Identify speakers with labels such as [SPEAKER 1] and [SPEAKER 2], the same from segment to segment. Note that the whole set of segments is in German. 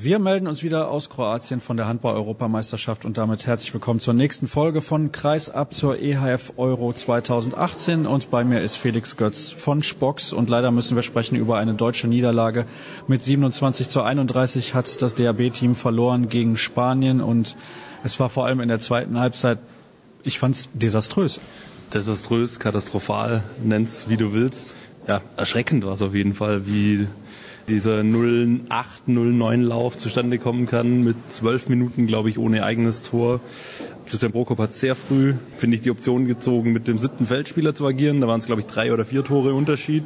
[SPEAKER 1] Wir melden uns wieder aus Kroatien von der Handball-Europameisterschaft und damit herzlich willkommen zur nächsten Folge von Kreisab zur EHF Euro 2018 und bei mir ist Felix Götz von Spox und leider müssen wir sprechen über eine deutsche Niederlage. Mit 27:31 hat das DHB-Team verloren gegen Spanien und es war vor allem in der zweiten Halbzeit, ich fand's desaströs.
[SPEAKER 2] Desaströs, katastrophal, nenn's wie du willst. Ja, erschreckend war es auf jeden Fall, wie dieser 08-09-Lauf zustande kommen kann, mit 12 Minuten, glaube ich, ohne eigenes Tor. Christian Prokop hat sehr früh, finde ich, die Option gezogen, mit dem 7. Feldspieler zu agieren. Da waren es, glaube ich, 3 oder 4 Tore Unterschied.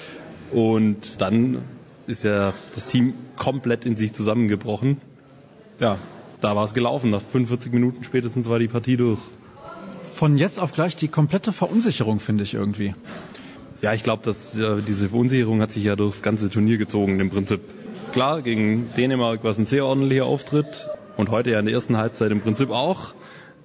[SPEAKER 2] Und dann ist ja das Team komplett in sich zusammengebrochen. Ja, da war es gelaufen. Nach 45 Minuten spätestens war die Partie durch.
[SPEAKER 1] Von jetzt auf gleich die komplette Verunsicherung, finde ich irgendwie.
[SPEAKER 2] Ja, ich glaube, dass diese Verunsicherung hat sich ja durchs ganze Turnier gezogen im Prinzip. Klar, gegen Dänemark war es ein sehr ordentlicher Auftritt und heute ja in der ersten Halbzeit im Prinzip auch.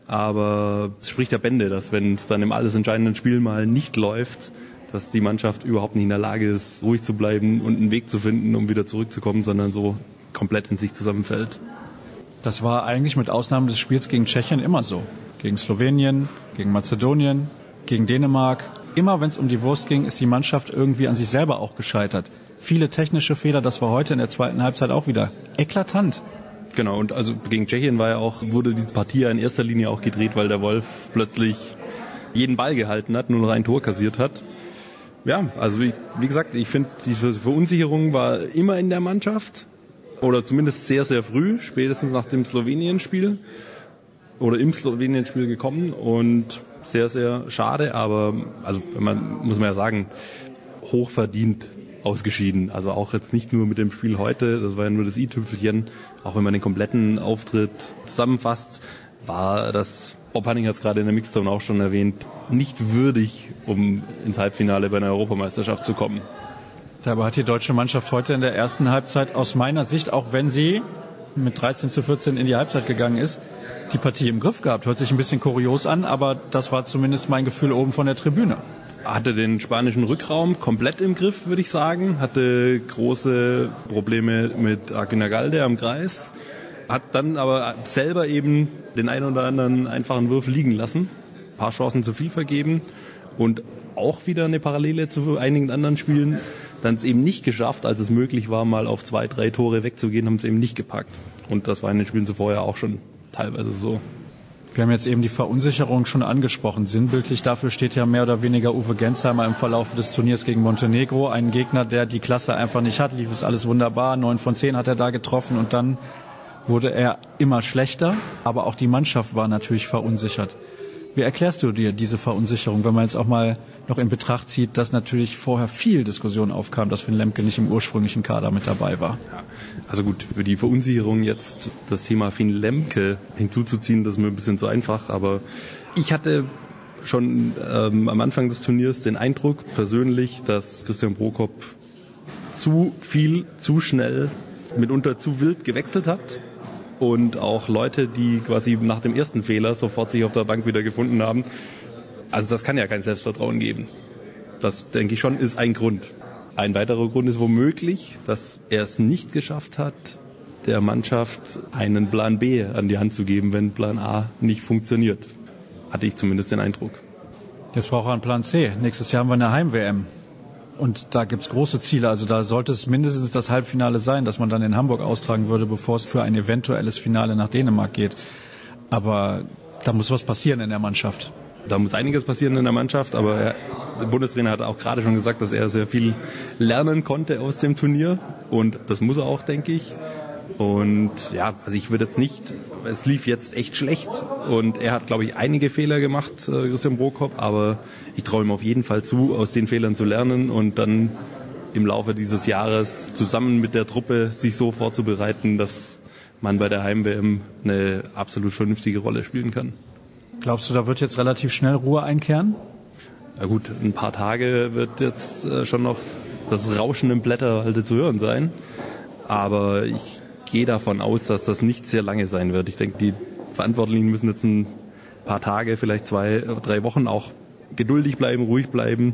[SPEAKER 2] Aber es spricht ja Bände, dass wenn es dann im alles entscheidenden Spiel mal nicht läuft, dass die Mannschaft überhaupt nicht in der Lage ist, ruhig zu bleiben und einen Weg zu finden, um wieder zurückzukommen, sondern so komplett in sich zusammenfällt.
[SPEAKER 1] Das war eigentlich mit Ausnahme des Spiels gegen Tschechien immer so. Gegen Slowenien, gegen Mazedonien, gegen Dänemark. Immer wenn es um die Wurst ging, ist die Mannschaft irgendwie an sich selber auch gescheitert. Viele technische Fehler, das war heute in der zweiten Halbzeit auch wieder eklatant.
[SPEAKER 2] Genau, und also gegen Tschechien wurde die Partie ja in erster Linie auch gedreht, weil der Wolf plötzlich jeden Ball gehalten hat, nur noch ein Tor kassiert hat. Ja, also wie gesagt, ich finde, diese Verunsicherung war immer in der Mannschaft. Oder zumindest sehr, sehr früh, spätestens nach dem Slowenien-Spiel. Oder im Slowenien-Spiel gekommen und sehr, sehr schade, aber also muss man ja sagen, hochverdient ausgeschieden. Also auch jetzt nicht nur mit dem Spiel heute, das war ja nur das i-Tüpfelchen, auch wenn man den kompletten Auftritt zusammenfasst, war das, Bob Hanning hat es gerade in der Mixzone auch schon erwähnt, nicht würdig, um ins Halbfinale bei einer Europameisterschaft zu kommen.
[SPEAKER 1] Dabei hat die deutsche Mannschaft heute in der ersten Halbzeit aus meiner Sicht, auch wenn sie mit 13:14 in die Halbzeit gegangen ist, die Partie im Griff gehabt. Hört sich ein bisschen kurios an, aber das war zumindest mein Gefühl oben von der Tribüne.
[SPEAKER 2] Hatte den spanischen Rückraum komplett im Griff, würde ich sagen. Hatte große Probleme mit Aguinalde am Kreis. Hat dann aber selber eben den einen oder anderen einfachen Wurf liegen lassen. Ein paar Chancen zu viel vergeben. Und auch wieder eine Parallele zu einigen anderen Spielen. Dann es eben nicht geschafft, als es möglich war, mal auf 2, 3 Tore wegzugehen, haben es eben nicht gepackt. Und das war in den Spielen zuvor ja auch schon teilweise so.
[SPEAKER 1] Wir haben jetzt eben die Verunsicherung schon angesprochen. Sinnbildlich dafür steht ja mehr oder weniger Uwe Gensheimer im Verlauf des Turniers gegen Montenegro. Ein Gegner, der die Klasse einfach nicht hat. Lief es alles wunderbar. 9 von 10 hat er da getroffen und dann wurde er immer schlechter. Aber auch die Mannschaft war natürlich verunsichert. Wie erklärst du dir diese Verunsicherung, wenn man jetzt auch mal noch in Betracht zieht, dass natürlich vorher viel Diskussion aufkam, dass Finn Lemke nicht im ursprünglichen Kader mit dabei war?
[SPEAKER 2] Ja, also gut, für die Verunsicherung jetzt das Thema Finn Lemke hinzuzuziehen, das ist mir ein bisschen zu einfach, aber ich hatte schon am Anfang des Turniers den Eindruck persönlich, dass Christian Prokop zu viel, zu schnell, mitunter zu wild gewechselt hat. Und auch Leute, die quasi nach dem ersten Fehler sofort sich auf der Bank wieder gefunden haben. Also das kann ja kein Selbstvertrauen geben. Das, denke ich schon, ist ein Grund. Ein weiterer Grund ist womöglich, dass er es nicht geschafft hat, der Mannschaft einen Plan B an die Hand zu geben, wenn Plan A nicht funktioniert. Hatte ich zumindest den Eindruck.
[SPEAKER 1] Jetzt braucht er einen Plan C. Nächstes Jahr haben wir eine Heim-WM. Und da gibt's große Ziele. Also da sollte es mindestens das Halbfinale sein, dass man dann in Hamburg austragen würde, bevor es für ein eventuelles Finale nach Dänemark geht. Aber da muss was passieren in der Mannschaft.
[SPEAKER 2] Da muss einiges passieren in der Mannschaft, aber der Bundestrainer hat auch gerade schon gesagt, dass er sehr viel lernen konnte aus dem Turnier. Und das muss er auch, denke ich. Und ja, also ich würde jetzt nicht, es lief jetzt echt schlecht und er hat, glaube ich, einige Fehler gemacht, Christian Prokop, aber ich traue ihm auf jeden Fall zu, aus den Fehlern zu lernen und dann im Laufe dieses Jahres zusammen mit der Truppe sich so vorzubereiten, dass man bei der Heim-WM eine absolut vernünftige Rolle spielen kann.
[SPEAKER 1] Glaubst du, da wird jetzt relativ schnell Ruhe einkehren?
[SPEAKER 2] Ja gut, ein paar Tage wird jetzt schon noch das Rauschen im Blätterwalde zu hören sein, aber ich gehe davon aus, dass das nicht sehr lange sein wird. Ich denke, die Verantwortlichen müssen jetzt ein paar Tage, vielleicht 2, 3 Wochen auch geduldig bleiben, ruhig bleiben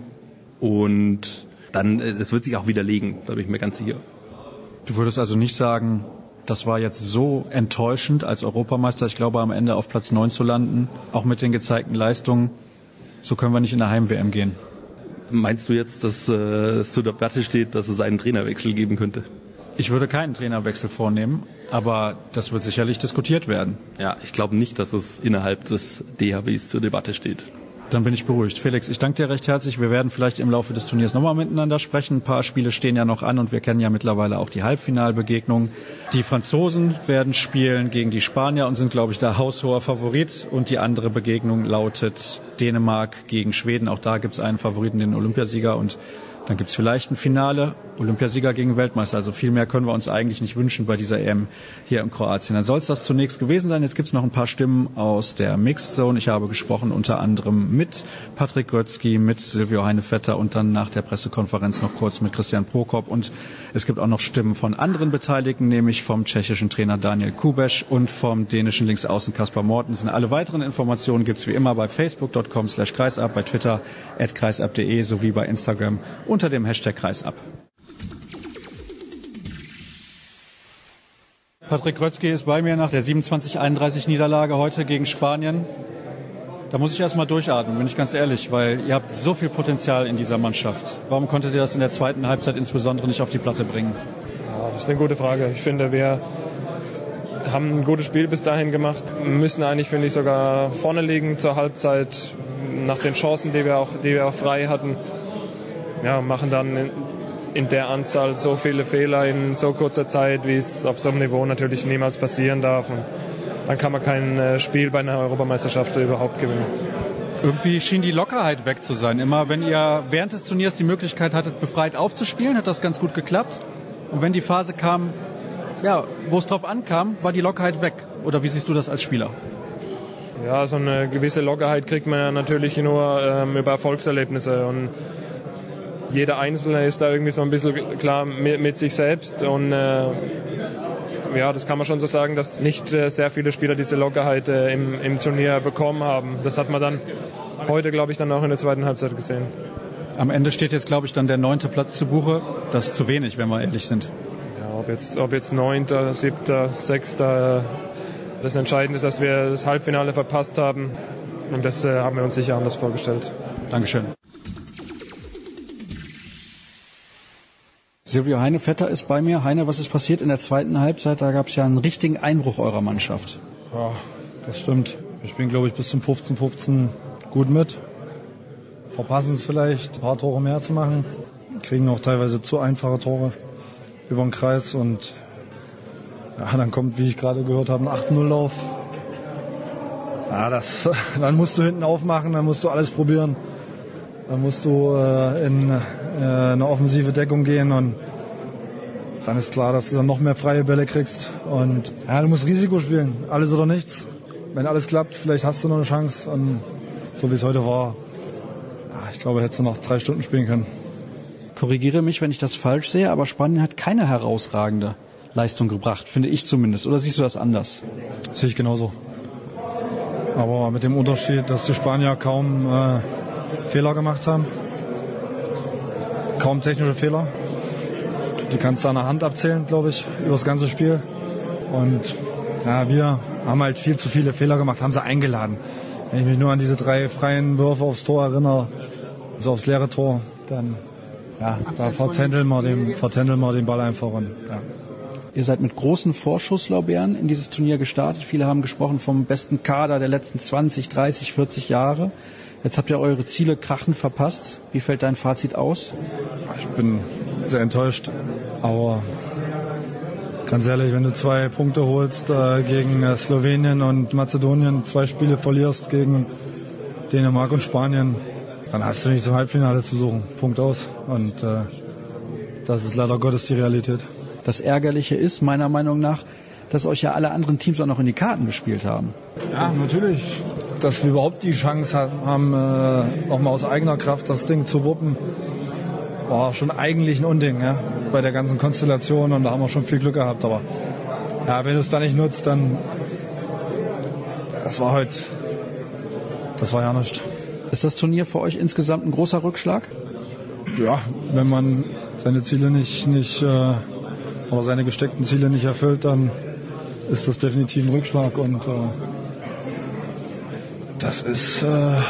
[SPEAKER 2] und dann, es wird sich auch widerlegen, da bin ich mir ganz sicher.
[SPEAKER 1] Du würdest also nicht sagen, das war jetzt so enttäuschend als Europameister. Ich glaube, am Ende auf Platz 9 zu landen, auch mit den gezeigten Leistungen, so können wir nicht in der Heim-WM gehen.
[SPEAKER 2] Meinst du jetzt, dass es zur Debatte steht, dass es einen Trainerwechsel geben könnte?
[SPEAKER 1] Ich würde keinen Trainerwechsel vornehmen, aber das wird sicherlich diskutiert werden.
[SPEAKER 2] Ja, ich glaube nicht, dass es innerhalb des DHWs zur Debatte steht.
[SPEAKER 1] Dann bin ich beruhigt. Felix, ich danke dir recht herzlich. Wir werden vielleicht im Laufe des Turniers nochmal miteinander sprechen. Ein paar Spiele stehen ja noch an und wir kennen ja mittlerweile auch die Halbfinalbegegnungen. Die Franzosen werden spielen gegen die Spanier und sind, glaube ich, der haushoher Favorit. Und die andere Begegnung lautet Dänemark gegen Schweden. Auch da gibt es einen Favoriten, den Olympiasieger. Und dann gibt es vielleicht ein Finale, Olympiasieger gegen Weltmeister. Also viel mehr können wir uns eigentlich nicht wünschen bei dieser EM hier in Kroatien. Dann soll es das zunächst gewesen sein. Jetzt gibt es noch ein paar Stimmen aus der Mixed Zone. Ich habe gesprochen unter anderem mit Patrick Grötzky, mit Silvio Heinevetter und dann nach der Pressekonferenz noch kurz mit Christian Prokop. Und es gibt auch noch Stimmen von anderen Beteiligten, nämlich vom tschechischen Trainer Daniel Kubeš und vom dänischen Linksaußen Kaspar Mortensen. Alle weiteren Informationen gibt es wie immer bei facebook.com/kreisab, bei Twitter @kreisab.de sowie bei Instagram unter dem Hashtag Kreisab. Patrick Grötzky ist bei mir nach der 27:31 Niederlage heute gegen Spanien. Da muss ich erstmal durchatmen, bin ich ganz ehrlich, weil ihr habt so viel Potenzial in dieser Mannschaft. Warum konntet ihr das in der zweiten Halbzeit insbesondere nicht auf die Platte bringen?
[SPEAKER 3] Ja, das ist eine gute Frage. Ich finde, wir haben ein gutes Spiel bis dahin gemacht, müssen eigentlich, finde ich, sogar vorne liegen zur Halbzeit, nach den Chancen, die wir auch frei hatten. Ja, machen dann in der Anzahl so viele Fehler in so kurzer Zeit, wie es auf so einem Niveau natürlich niemals passieren darf. Und dann kann man kein Spiel bei einer Europameisterschaft überhaupt gewinnen.
[SPEAKER 1] Irgendwie schien die Lockerheit weg zu sein. Immer wenn ihr während des Turniers die Möglichkeit hattet, befreit aufzuspielen, hat das ganz gut geklappt. Und wenn die Phase kam, ja, wo es drauf ankam, war die Lockerheit weg. Oder wie siehst du das als Spieler?
[SPEAKER 3] Ja, so eine gewisse Lockerheit kriegt man ja natürlich nur über Erfolgserlebnisse. Und jeder Einzelne ist da irgendwie so ein bisschen klar mit sich selbst. Und ja, das kann man schon so sagen, dass nicht sehr viele Spieler diese Lockerheit im Turnier bekommen haben. Das hat man dann heute, glaube ich, dann auch in der zweiten Halbzeit gesehen.
[SPEAKER 1] Am Ende steht jetzt, glaube ich, dann der 9. Platz zu Buche. Das ist zu wenig, wenn wir ehrlich sind.
[SPEAKER 3] Ja, ob jetzt 9., 7., 6. Das Entscheidende ist, dass wir das Halbfinale verpasst haben. Und das haben wir uns sicher anders vorgestellt.
[SPEAKER 1] Dankeschön. Silvio Heinevetter ist bei mir. Heine, was ist passiert in der zweiten Halbzeit? Da gab es ja einen richtigen Einbruch eurer Mannschaft.
[SPEAKER 4] Ja, das stimmt. Wir spielen, glaube ich, bis zum 15:15 gut mit. Verpassen es vielleicht, ein paar Tore mehr zu machen. Kriegen auch teilweise zu einfache Tore über den Kreis. Und ja, dann kommt, wie ich gerade gehört habe, ein 8-0-Lauf. Ja, dann musst du hinten aufmachen, dann musst du alles probieren. Dann musst du in eine offensive Deckung gehen und dann ist klar, dass du dann noch mehr freie Bälle kriegst. Und ja, du musst Risiko spielen, alles oder nichts. Wenn alles klappt, vielleicht hast du noch eine Chance. Und so wie es heute war, ja, ich glaube, hättest du noch 3 Stunden spielen können.
[SPEAKER 1] Korrigiere mich, wenn ich das falsch sehe, aber Spanien hat keine herausragende Leistung gebracht, finde ich zumindest. Oder siehst du das anders?
[SPEAKER 4] Sehe ich genauso. Aber mit dem Unterschied, dass die Spanier kaum Fehler gemacht haben. Kaum technische Fehler. Die kannst du an der Hand abzählen, glaube ich, über das ganze Spiel. Und ja, wir haben halt viel zu viele Fehler gemacht, haben sie eingeladen. Wenn ich mich nur an diese 3 freien Würfe aufs Tor erinnere, also aufs leere Tor, dann ja, da vertändeln wir den Ball einfach. Und, ja.
[SPEAKER 1] Ihr seid mit großen Vorschusslorbeeren in dieses Turnier gestartet. Viele haben gesprochen vom besten Kader der letzten 20, 30, 40 Jahre. Jetzt habt ihr eure Ziele krachend verpasst. Wie fällt dein Fazit aus?
[SPEAKER 4] Ich bin sehr enttäuscht. Aber ganz ehrlich, wenn du 2 Punkte holst gegen Slowenien und Mazedonien, 2 Spiele verlierst gegen Dänemark und Spanien, dann hast du nicht zum Halbfinale zu suchen. Punkt aus. Und das ist leider Gottes die Realität.
[SPEAKER 1] Das Ärgerliche ist, meiner Meinung nach, dass euch ja alle anderen Teams auch noch in die Karten gespielt haben.
[SPEAKER 4] Ja, natürlich. Dass wir überhaupt die Chance haben, nochmal aus eigener Kraft das Ding zu wuppen, war schon eigentlich ein Unding, ja, bei der ganzen Konstellation. Und da haben wir schon viel Glück gehabt. Aber ja, wenn du es dann nicht nutzt, dann das war ja nichts.
[SPEAKER 1] Ist das Turnier für euch insgesamt ein großer Rückschlag?
[SPEAKER 4] Ja, wenn man seine Ziele nicht aber seine gesteckten Ziele nicht erfüllt, dann ist das definitiv ein Rückschlag. Und das ist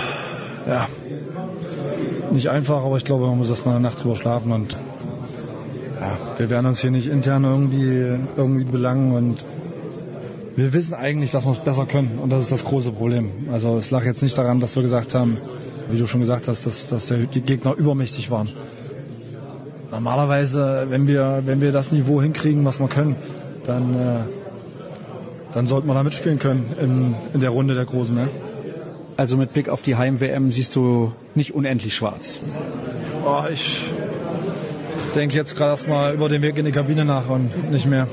[SPEAKER 4] nicht einfach, aber ich glaube, man muss erst mal eine Nacht drüber schlafen. Und wir werden uns hier nicht intern irgendwie belangen. Und wir wissen eigentlich, dass wir es besser können. Und das ist das große Problem. Also es lag jetzt nicht daran, dass wir gesagt haben, wie du schon gesagt hast, dass die Gegner übermächtig waren. Normalerweise, wenn wir das Niveau hinkriegen, was wir können, dann sollten wir da mitspielen können in der Runde der Großen. Ne?
[SPEAKER 1] Also mit Blick auf die Heim-WM siehst du nicht unendlich schwarz.
[SPEAKER 4] Ich denke jetzt gerade erstmal über den Weg in die Kabine nach und nicht mehr.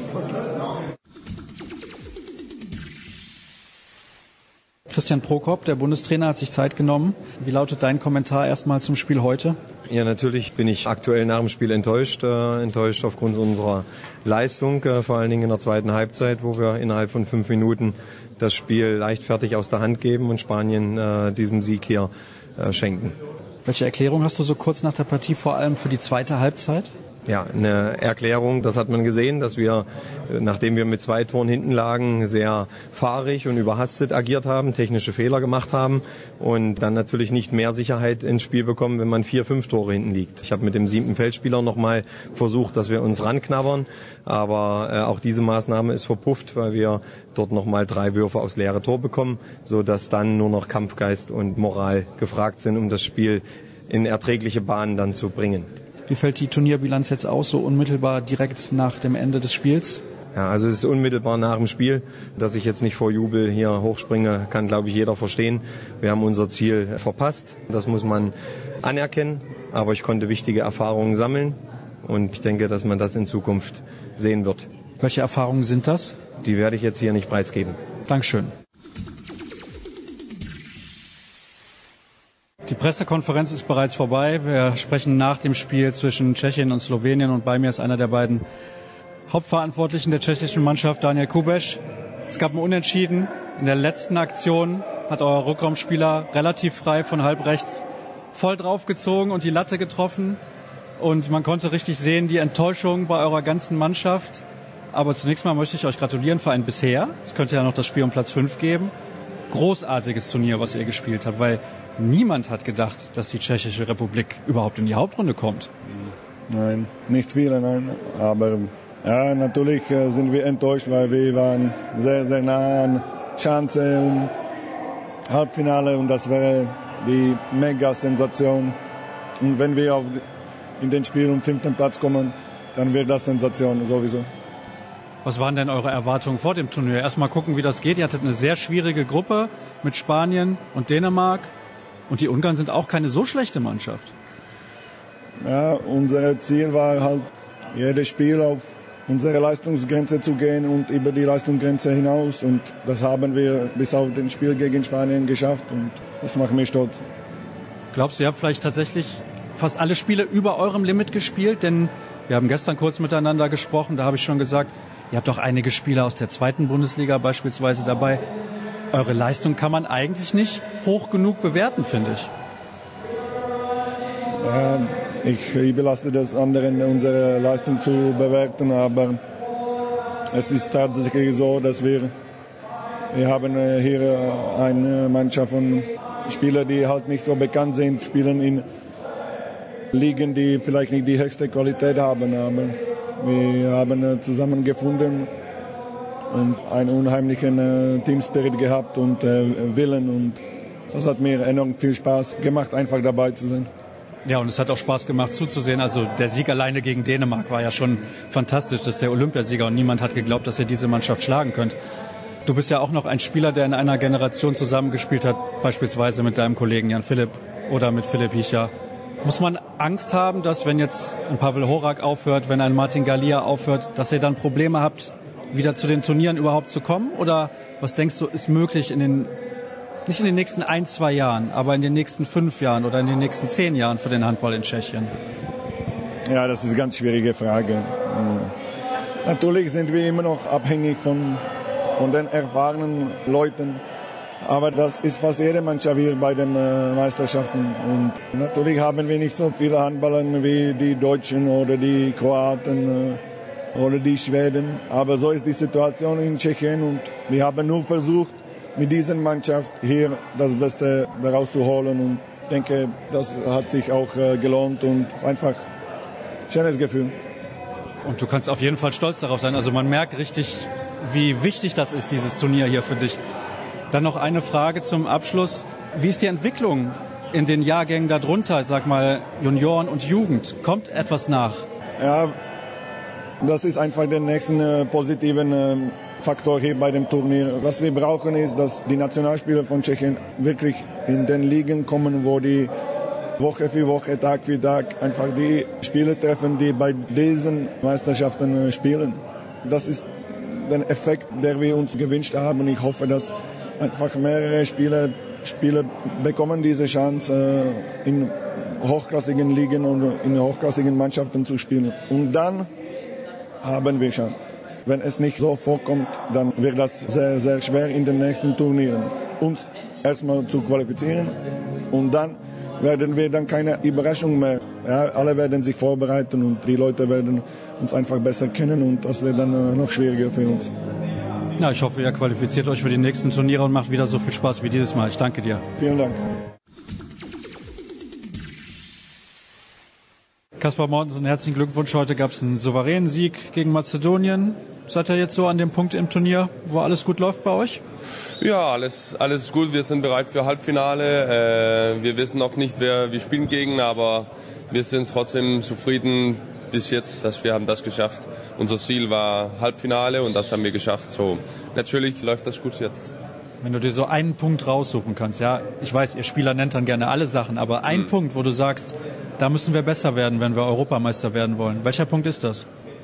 [SPEAKER 1] Christian Prokop, der Bundestrainer, hat sich Zeit genommen. Wie lautet dein Kommentar erstmal zum Spiel heute?
[SPEAKER 5] Ja, natürlich bin ich aktuell nach dem Spiel enttäuscht aufgrund unserer Leistung, vor allen Dingen in der zweiten Halbzeit, wo wir innerhalb von 5 Minuten das Spiel leichtfertig aus der Hand geben und Spanien diesem Sieg hier schenken.
[SPEAKER 1] Welche Erklärung hast du so kurz nach der Partie vor allem für die zweite Halbzeit?
[SPEAKER 5] Ja, eine Erklärung, das hat man gesehen, dass wir, nachdem wir mit 2 Toren hinten lagen, sehr fahrig und überhastet agiert haben, technische Fehler gemacht haben und dann natürlich nicht mehr Sicherheit ins Spiel bekommen, wenn man 4, 5 Tore hinten liegt. Ich habe mit dem 7. Feldspieler nochmal versucht, dass wir uns ranknabbern, aber auch diese Maßnahme ist verpufft, weil wir dort nochmal 3 Würfe aufs leere Tor bekommen, sodass dann nur noch Kampfgeist und Moral gefragt sind, um das Spiel in erträgliche Bahnen dann zu bringen.
[SPEAKER 1] Wie fällt die Turnierbilanz jetzt aus, so unmittelbar direkt nach dem Ende des Spiels?
[SPEAKER 5] Ja, also es ist unmittelbar nach dem Spiel. Dass ich jetzt nicht vor Jubel hier hochspringe, kann, glaube ich, jeder verstehen. Wir haben unser Ziel verpasst. Das muss man anerkennen. Aber ich konnte wichtige Erfahrungen sammeln. Und ich denke, dass man das in Zukunft sehen wird.
[SPEAKER 1] Welche Erfahrungen sind das?
[SPEAKER 5] Die werde ich jetzt hier nicht preisgeben.
[SPEAKER 1] Dankeschön. Die Pressekonferenz ist bereits vorbei. Wir sprechen nach dem Spiel zwischen Tschechien und Slowenien und bei mir ist einer der beiden Hauptverantwortlichen der tschechischen Mannschaft, Daniel Kubeš. Es gab ein Unentschieden. In der letzten Aktion hat euer Rückraumspieler relativ frei von halb rechts voll draufgezogen und die Latte getroffen. Und man konnte richtig sehen, die Enttäuschung bei eurer ganzen Mannschaft. Aber zunächst mal möchte ich euch gratulieren für ein bisher. Es könnte ja noch das Spiel um Platz 5 geben. Großartiges Turnier, was ihr gespielt habt, weil niemand hat gedacht, dass die Tschechische Republik überhaupt in die Hauptrunde kommt.
[SPEAKER 6] Nein, nicht viele, nein. Aber ja, natürlich sind wir enttäuscht, weil wir waren sehr, sehr nah an Chance um Halbfinale und das wäre die Mega-Sensation. Und wenn wir in den Spiel um 5. Platz kommen, dann wird das Sensation sowieso.
[SPEAKER 1] Was waren denn eure Erwartungen vor dem Turnier? Erstmal gucken, wie das geht. Ihr hattet eine sehr schwierige Gruppe mit Spanien und Dänemark. Und die Ungarn sind auch keine so schlechte Mannschaft.
[SPEAKER 6] Ja, unser Ziel war halt, jedes Spiel auf unsere Leistungsgrenze zu gehen und über die Leistungsgrenze hinaus. Und das haben wir bis auf das Spiel gegen Spanien geschafft. Und das macht mich stolz.
[SPEAKER 1] Glaubst du, ihr habt vielleicht tatsächlich fast alle Spiele über eurem Limit gespielt? Denn wir haben gestern kurz miteinander gesprochen. Da habe ich schon gesagt, ihr habt auch einige Spieler aus der 2. Bundesliga beispielsweise dabei. Eure Leistung kann man eigentlich nicht hoch genug bewerten, finde ich.
[SPEAKER 6] Ja, ich überlasse das anderen, unsere Leistung zu bewerten, aber es ist tatsächlich so, dass wir haben hier eine Mannschaft von Spielern, die halt nicht so bekannt sind, spielen in Ligen, die vielleicht nicht die höchste Qualität haben, aber wir haben zusammengefunden und einen unheimlichen Teamspirit gehabt und Willen und das hat mir enorm viel Spaß gemacht, einfach dabei zu sein.
[SPEAKER 1] Ja, und es hat auch Spaß gemacht zuzusehen. Also der Sieg alleine gegen Dänemark war ja schon fantastisch. Das ist der Olympiasieger und niemand hat geglaubt, dass ihr diese Mannschaft schlagen könnt. Du bist ja auch noch ein Spieler, der in einer Generation zusammengespielt hat, beispielsweise mit deinem Kollegen Jan Philipp oder mit Philipp Hiecher. Muss man Angst haben, dass wenn jetzt ein Pavel Horak aufhört, wenn ein Martin Galia aufhört, dass ihr dann Probleme habt, wieder zu den Turnieren überhaupt zu kommen? Oder was denkst du, ist möglich nicht in den nächsten 1, 2 Jahren, aber in den nächsten 5 Jahren oder in den nächsten 10 Jahren für den Handball in Tschechien?
[SPEAKER 6] Ja, das ist eine ganz schwierige Frage. Natürlich sind wir immer noch abhängig von den erfahrenen Leuten. Aber das ist fast jede Mannschaft hier bei den Meisterschaften. Und natürlich haben wir nicht so viele Handballer wie die Deutschen oder die Kroaten. oder die Schweden. Aber so ist die Situation in Tschechien und wir haben nur versucht, mit dieser Mannschaft hier das Beste daraus zu holen. Und ich denke, das hat sich auch gelohnt und es ist einfach ein schönes Gefühl.
[SPEAKER 1] Und du kannst auf jeden Fall stolz darauf sein. Also man merkt richtig, wie wichtig das ist, dieses Turnier hier für dich. Dann noch eine Frage zum Abschluss. Wie ist die Entwicklung in den Jahrgängen darunter? Ich sag mal Junioren und Jugend. Kommt etwas nach?
[SPEAKER 6] Ja, das ist einfach der nächste positiven Faktor hier bei dem Turnier. Was wir brauchen ist, dass die Nationalspieler von Tschechien wirklich in den Ligen kommen, wo die Woche für Woche, Tag für Tag einfach die Spieler treffen, die bei diesen Meisterschaften spielen. Das ist der Effekt, den wir uns gewünscht haben. Ich hoffe, dass einfach mehrere Spieler bekommen diese Chance, in hochklassigen Ligen und in hochklassigen Mannschaften zu spielen. Und dann haben wir Chance. Wenn es nicht so vorkommt, dann wird das sehr, sehr schwer in den nächsten Turnieren. Uns erstmal zu qualifizieren und dann werden wir dann keine Überraschung mehr. Ja, alle werden sich vorbereiten und die Leute werden uns einfach besser kennen und das wird dann noch schwieriger für uns.
[SPEAKER 1] Ja, ich hoffe, ihr qualifiziert euch für die nächsten Turniere und macht wieder so viel Spaß wie dieses Mal. Ich danke dir.
[SPEAKER 6] Vielen Dank.
[SPEAKER 1] Kaspar Mortensen, herzlichen Glückwunsch. Heute gab es einen souveränen Sieg gegen Mazedonien. Seid ihr jetzt so an dem Punkt im Turnier, wo alles gut läuft bei euch?
[SPEAKER 7] Ja, alles gut. Wir sind bereit für Halbfinale. Wir wissen noch nicht, wer wir spielen gegen, aber wir sind trotzdem zufrieden bis jetzt, dass wir haben das geschafft. Unser Ziel war Halbfinale und das haben wir geschafft. So, natürlich läuft das gut jetzt.
[SPEAKER 1] Wenn du dir so einen Punkt raussuchen kannst, ja, ich weiß, ihr Spieler nennt dann gerne alle Sachen, aber ein Punkt, wo du sagst, da müssen wir besser werden, wenn wir Europameister werden wollen. Welcher Punkt ist das?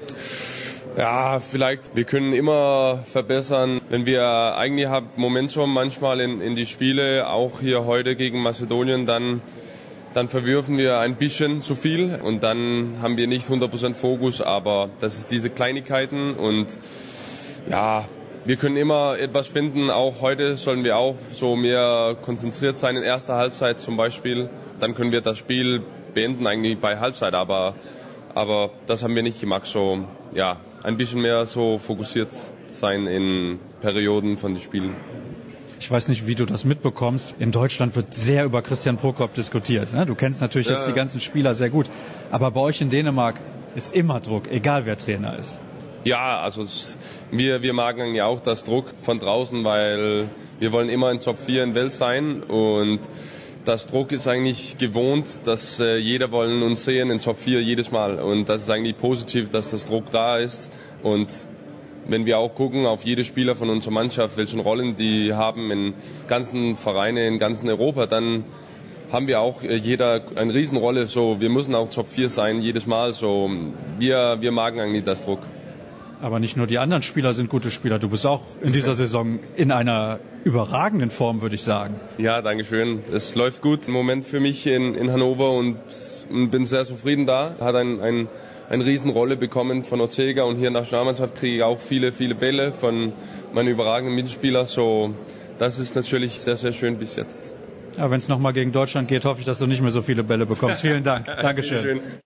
[SPEAKER 7] Ja, vielleicht, wir können immer verbessern. Wenn wir eigentlich haben Momentum manchmal in die Spiele, auch hier heute gegen Mazedonien, dann verwürfen wir ein bisschen zu viel und dann haben wir nicht 100% Fokus, aber das ist diese Kleinigkeiten und ja, wir können immer etwas finden. Auch heute sollen wir auch so mehr konzentriert sein in erster Halbzeit zum Beispiel. Dann können wir das Spiel beenden eigentlich bei Halbzeit, aber das haben wir nicht gemacht. So, ja, ein bisschen mehr so fokussiert sein in Perioden von den Spielen.
[SPEAKER 1] Ich weiß nicht, wie du das mitbekommst. In Deutschland wird sehr über Christian Prokop diskutiert. Du kennst natürlich jetzt die ganzen Spieler sehr gut. Aber bei euch in Dänemark ist immer Druck, egal wer Trainer ist.
[SPEAKER 7] Ja, also wir magen eigentlich auch das Druck von draußen, weil wir wollen immer in Top 4 in Welt sein und das Druck ist eigentlich gewohnt, dass jeder wollen uns sehen in Top 4 jedes Mal und das ist eigentlich positiv, dass das Druck da ist und wenn wir auch gucken auf jede Spieler von unserer Mannschaft, welche Rollen die haben in ganzen Vereinen, in ganzen Europa, dann haben wir auch jeder eine Riesenrolle. So, wir müssen auch Top 4 sein jedes Mal. So, wir magen eigentlich das Druck.
[SPEAKER 1] Aber nicht nur die anderen Spieler sind gute Spieler. Du bist auch in dieser Saison in einer überragenden Form, würde ich sagen.
[SPEAKER 7] Ja, danke schön. Es läuft gut im Moment für mich in Hannover und bin sehr zufrieden da. Hat eine Riesenrolle bekommen von Ortega und hier in der Nationalmannschaft kriege ich auch viele Bälle von meinen überragenden Mitspielern. So, das ist natürlich sehr, sehr schön bis jetzt.
[SPEAKER 1] Ja, wenn es nochmal gegen Deutschland geht, hoffe ich, dass du nicht mehr so viele Bälle bekommst. Vielen Dank. Dankeschön.